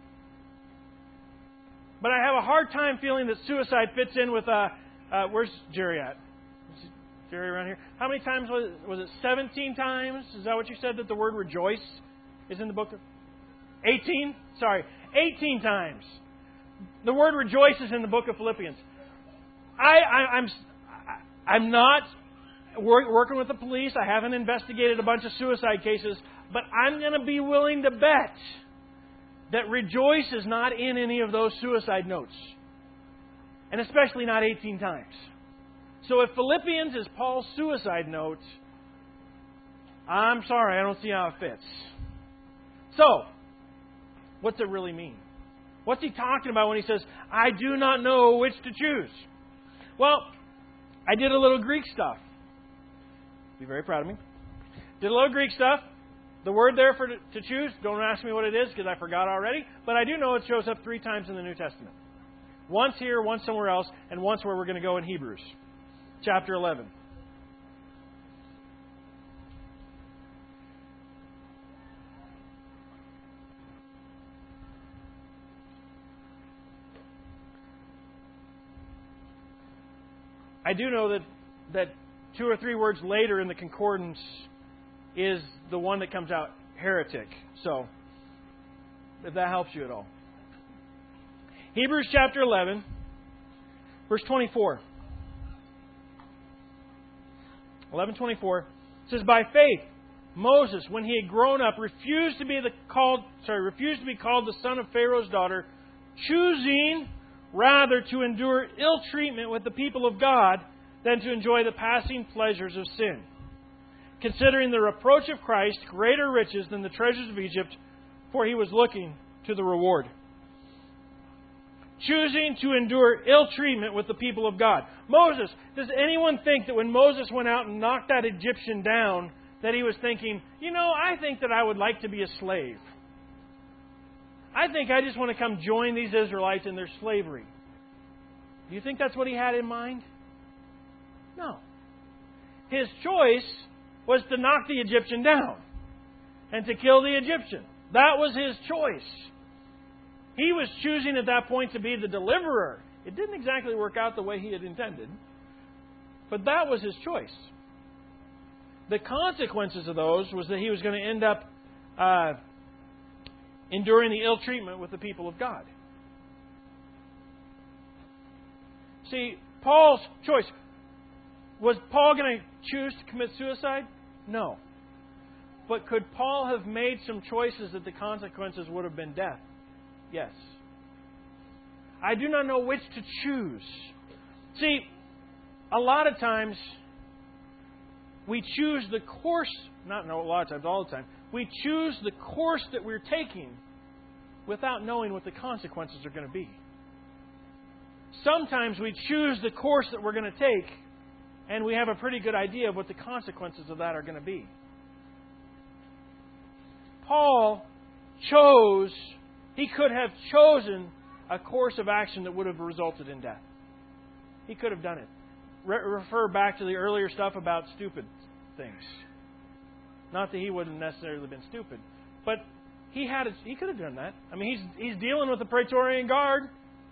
But I have a hard time feeling that suicide fits in with, uh, uh, where's Jerry at? Is Jerry around here? How many times was it? Was it seventeen times? Is that what you said that the word rejoice is in the book of? eighteen? Sorry, eighteen times. The word rejoice is in the book of Philippians. I, I, I'm, I'm not work, working with the police. I haven't investigated a bunch of suicide cases. But I'm going to be willing to bet that rejoice is not in any of those suicide notes. And especially not eighteen times. So if Philippians is Paul's suicide note, I'm sorry, I don't see how it fits. So, what's it really mean? What's he talking about when he says, I do not know which to choose? Well, I did a little Greek stuff. Be very proud of me. Did a little Greek stuff. The word there for to choose, don't ask me what it is because I forgot already. But I do know it shows up three times in the New Testament. Once here, once somewhere else, and once where we're going to go in Hebrews. Chapter eleven. I do know that, that two or three words later in the concordance is the one that comes out, heretic. So, if that helps you at all. Hebrews chapter eleven, verse twenty-four. eleven twenty-four says, by faith, Moses, when he had grown up, refused to be the called sorry, refused to be called the son of Pharaoh's daughter, choosing rather to endure ill treatment with the people of God than to enjoy the passing pleasures of sin, considering the reproach of Christ greater riches than the treasures of Egypt, for he was looking to the reward. Choosing to endure ill treatment with the people of God. Moses, does anyone think that when Moses went out and knocked that Egyptian down, that he was thinking, you know, I think that I would like to be a slave. I think I just want to come join these Israelites in their slavery. Do you think that's what he had in mind? No. His choice was to knock the Egyptian down and to kill the Egyptian. That was his choice. He was choosing at that point to be the deliverer. It didn't exactly work out the way he had intended, but that was his choice. The consequences of those was that he was going to end up uh, enduring the ill treatment with the people of God. See, Paul's choice. Was Paul going to choose to commit suicide? No. But could Paul have made some choices that the consequences would have been death? Yes. I do not know which to choose. See, a lot of times we choose the course, not no, a lot of times, all the time, we choose the course that we're taking without knowing what the consequences are going to be. Sometimes we choose the course that we're going to take and we have a pretty good idea of what the consequences of that are going to be. Paul chose, he could have chosen a course of action that would have resulted in death. He could have done it. Re- refer back to the earlier stuff about stupid things. Not that he wouldn't necessarily have been stupid, but he had a, he could have done that. I mean, he's he's dealing with the Praetorian Guard.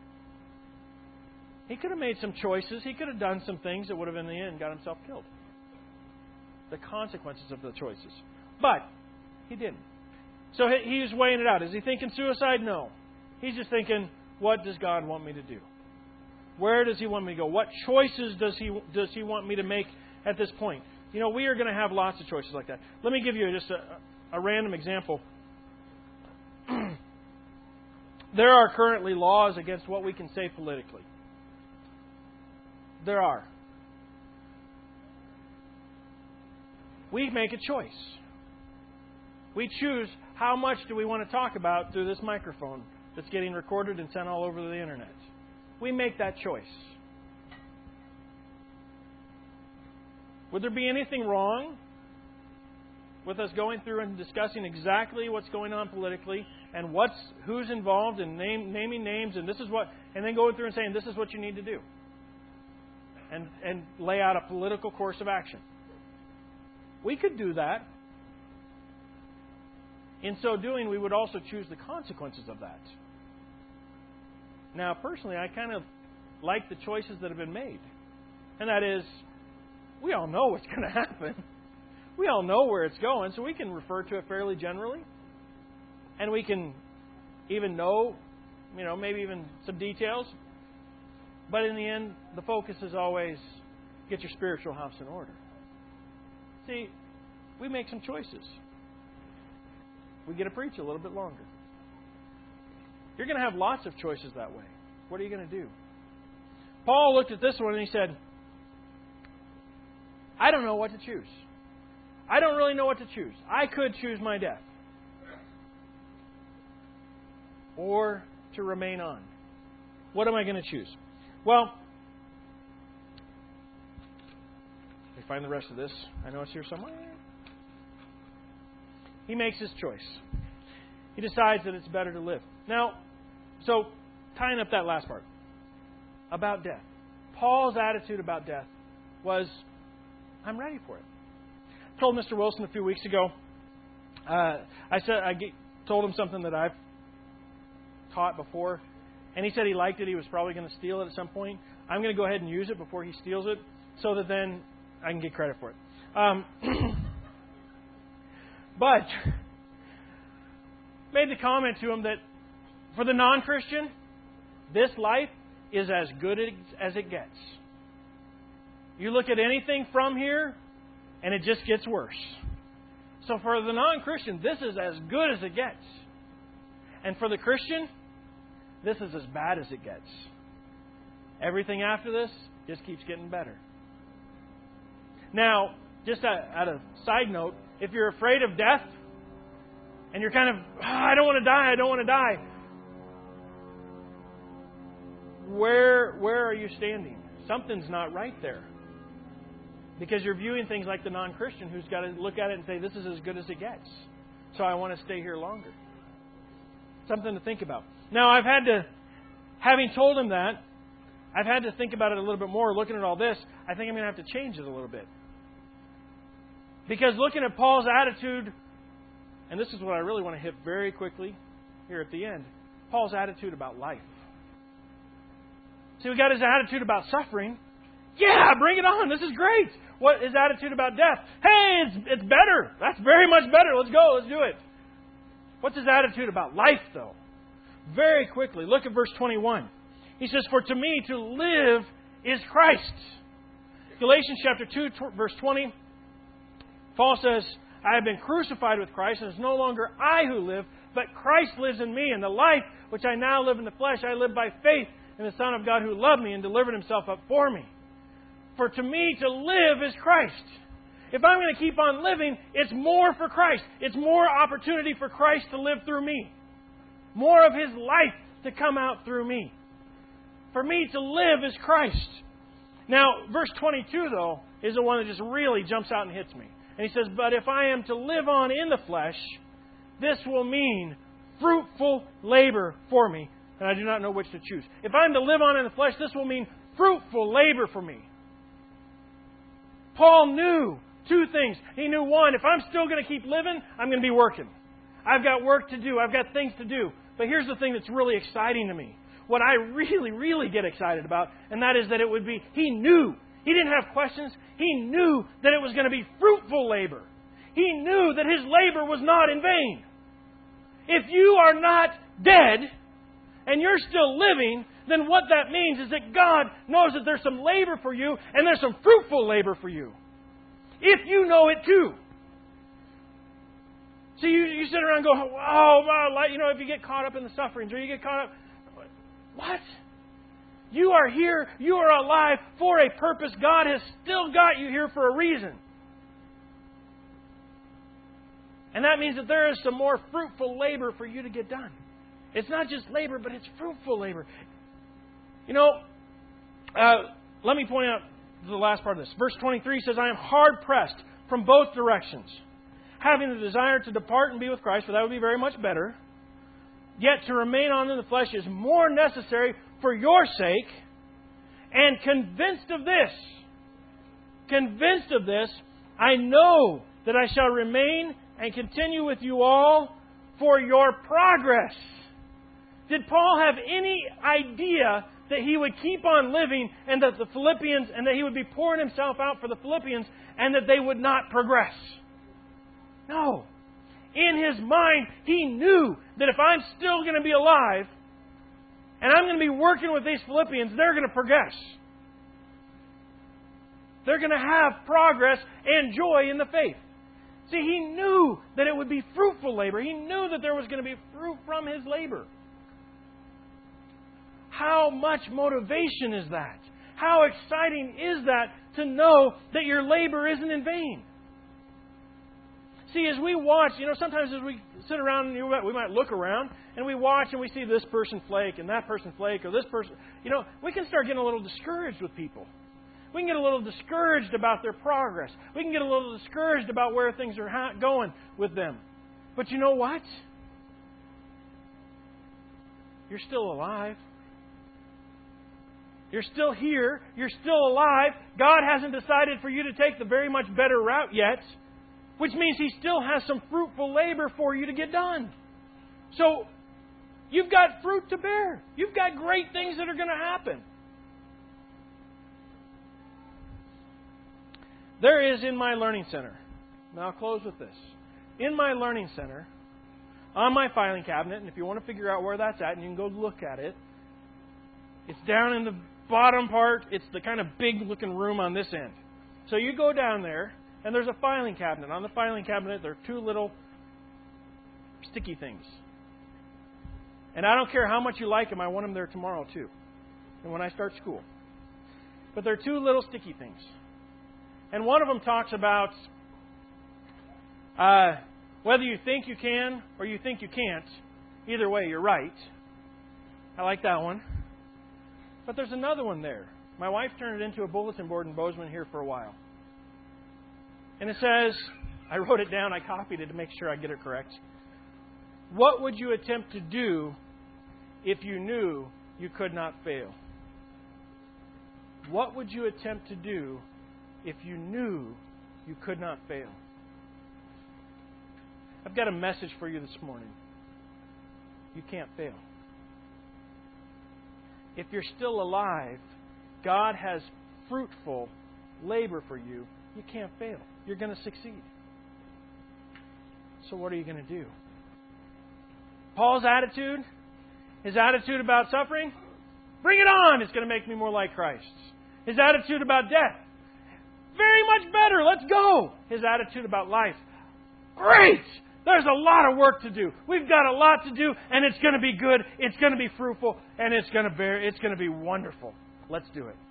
He could have made some choices. He could have done some things that would have, in the end, got himself killed. The consequences of the choices. But he didn't. So he was weighing it out. Is he thinking suicide? No. He's just thinking, what does God want me to do? Where does He want me to go? What choices does He does He want me to make at this point? You know, we are going to have lots of choices like that. Let me give you just a, a random example. There are currently laws against what we can say politically. There are. We make a choice. We choose how much do we want to talk about through this microphone that's getting recorded and sent all over the internet. We make that choice. Would there be anything wrong with us going through and discussing exactly what's going on politically and what's who's involved and name, naming names and this is what, and then going through and saying this is what you need to do, and and lay out a political course of action? We could do that. In so doing, we would also choose the consequences of that. Now, personally, I kind of like the choices that have been made. And that is, we all know what's going to happen. We all know where it's going, so we can refer to it fairly generally. And we can even know, you know, maybe even some details. But in the end, the focus is always get your spiritual house in order. See, we make some choices. We get to preach a little bit longer. You're going to have lots of choices that way. What are you going to do? Paul looked at this one and he said, I don't know what to choose. I don't really know what to choose. I could choose my death. Or to remain on. What am I going to choose? Well, let me find the rest of this. I know it's here somewhere. He makes his choice. He decides that it's better to live. Now, so tying up that last part about death. Paul's attitude about death was, I'm ready for it. I told Mister Wilson a few weeks ago, uh, I said I told him something that I've taught before, and he said he liked it. He was probably going to steal it at some point. I'm going to go ahead and use it before he steals it, so that then I can get credit for it. Um, but made the comment to him that for the non-Christian, this life is as good as it gets. You look at anything from here, and it just gets worse. So for the non-Christian, this is as good as it gets. And for the Christian, this is as bad as it gets. Everything after this just keeps getting better. Now, just at a side note, if you're afraid of death, and you're kind of, oh, I don't want to die, I don't want to die. Where, where are you standing? Something's not right there. Because you're viewing things like the non-Christian who's got to look at it and say, this is as good as it gets. So I want to stay here longer. Something to think about. Now, I've had to, having told him that, I've had to think about it a little bit more. Looking at all this, I think I'm going to have to change it a little bit. Because looking at Paul's attitude, and this is what I really want to hit very quickly here at the end, Paul's attitude about life. See, we got his attitude about suffering. Yeah, bring it on. This is great. What his attitude about death? Hey, it's it's better. That's very much better. Let's go. Let's do it. What's his attitude about life, though? Very quickly, look at verse twenty-one. He says, "For to me to live is Christ." Galatians chapter two, verse twenty. Paul says, "I have been crucified with Christ, and it's no longer I who live, but Christ lives in me. And the life which I now live in the flesh, I live by faith in the Son of God who loved me and delivered Himself up for me. For to me to live is Christ." If I'm going to keep on living, it's more for Christ. It's more opportunity for Christ to live through me. More of His life to come out through me. For me to live is Christ. Now, verse twenty-two, though, is the one that just really jumps out and hits me. And he says, "But if I am to live on in the flesh, this will mean fruitful labor for me, and I do not know which to choose." If I'm to live on in the flesh, this will mean fruitful labor for me. Paul knew two things. He knew, one, if I'm still going to keep living, I'm going to be working. I've got work to do. I've got things to do. But here's the thing that's really exciting to me. What I really, really get excited about, and that is that it would be, he knew. He didn't have questions. He knew that it was going to be fruitful labor. He knew that his labor was not in vain. If you are not dead and you're still living, then what that means is that God knows that there's some labor for you and there's some fruitful labor for you. If you know it too. So you, you sit around and go, oh, wow, you know, if you get caught up in the sufferings or you get caught up. What? You are here. You are alive for a purpose. God has still got you here for a reason. And that means that there is some more fruitful labor for you to get done. It's not just labor, but it's fruitful labor. You know, uh, let me point out the last part of this. Verse twenty-three says, "I am hard pressed from both directions, having the desire to depart and be with Christ, for that would be very much better. Yet to remain on in the flesh is more necessary for your sake. And convinced of this, convinced of this, I know that I shall remain and continue with you all for your progress." Did Paul have any idea that he would keep on living and that the Philippians, and that he would be pouring himself out for the Philippians and that they would not progress? No. In his mind, he knew that if I'm still going to be alive and I'm going to be working with these Philippians, they're going to progress. They're going to have progress and joy in the faith. See, he knew that it would be fruitful labor. He knew that there was going to be fruit from his labor. How much motivation is that? How exciting is that to know that your labor isn't in vain? See, as we watch, you know, sometimes as we sit around and we might look around and we watch and we see this person flake and that person flake or this person, you know, we can start getting a little discouraged with people. We can get a little discouraged about their progress. We can get a little discouraged about where things are ha- going with them. But you know what? You're still alive. You're still here. You're still alive. God hasn't decided for you to take the very much better route yet, which means He still has some fruitful labor for you to get done. So, you've got fruit to bear. You've got great things that are going to happen. There is in my Learning Center, now I'll close with this. In my Learning Center, on my filing cabinet, and if you want to figure out where that's at, and you can go look at it, it's down in the bottom part. It's the kind of big looking room on this end. So you go down there, and there's a filing cabinet. On the filing cabinet, there are two little sticky things. And I don't care how much you like them, I want them there tomorrow too. And when I start school. But they're two little sticky things. And one of them talks about uh, whether you think you can or you think you can't. Either way, you're right. I like that one. But there's another one there. My wife turned it into a bulletin board in Bozeman here for a while. And it says, I wrote it down, I copied it to make sure I get it correct. What would you attempt to do if you knew you could not fail? What would you attempt to do if you knew you could not fail? I've got a message for you this morning. You can't fail. If you're still alive, God has fruitful labor for you. You can't fail. You're going to succeed. So what are you going to do? Paul's attitude, his attitude about suffering, bring it on. It's going to make me more like Christ. His attitude about death, very much better. Let's go. His attitude about life, great. There's a lot of work to do. We've got a lot to do, and it's going to be good. It's going to be fruitful, and it's going to bear. It's going to be wonderful. Let's do it.